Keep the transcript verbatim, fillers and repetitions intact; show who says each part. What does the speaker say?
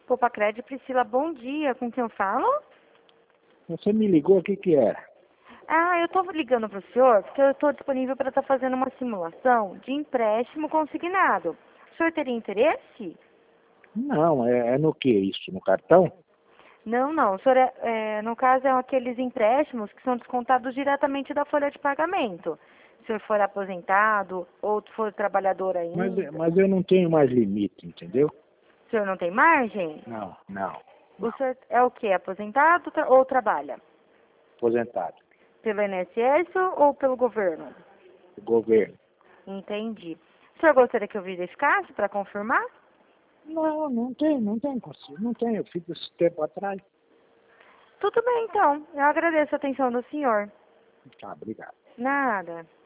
Speaker 1: Popacred, Priscila, bom dia. Com quem eu falo?
Speaker 2: Você me ligou, o que que era?
Speaker 1: Ah, eu estou ligando para o senhor porque eu estou disponível para estar fazendo uma simulação de empréstimo consignado. O senhor teria interesse?
Speaker 2: Não, é, é no que isso? No cartão?
Speaker 1: Não, não. O senhor é, é, no caso, é aqueles empréstimos que são descontados diretamente da folha de pagamento. Se o senhor for aposentado ou for trabalhador
Speaker 2: Mas,
Speaker 1: ainda.
Speaker 2: mas eu não tenho mais limite, entendeu?
Speaker 1: O senhor não tem margem?
Speaker 2: Não, não,
Speaker 1: O
Speaker 2: não.
Speaker 1: senhor é o quê? Aposentado tra- ou trabalha?
Speaker 2: Aposentado.
Speaker 1: Pelo I N S S ou pelo governo?
Speaker 2: O governo.
Speaker 1: Entendi. O senhor gostaria que eu verificasse para confirmar?
Speaker 2: Não, não tem, não tem, consigo, não tem. Eu fiz esse tempo atrás.
Speaker 1: Tudo bem, então. Eu agradeço a atenção do senhor.
Speaker 2: Tá, obrigado.
Speaker 1: Nada.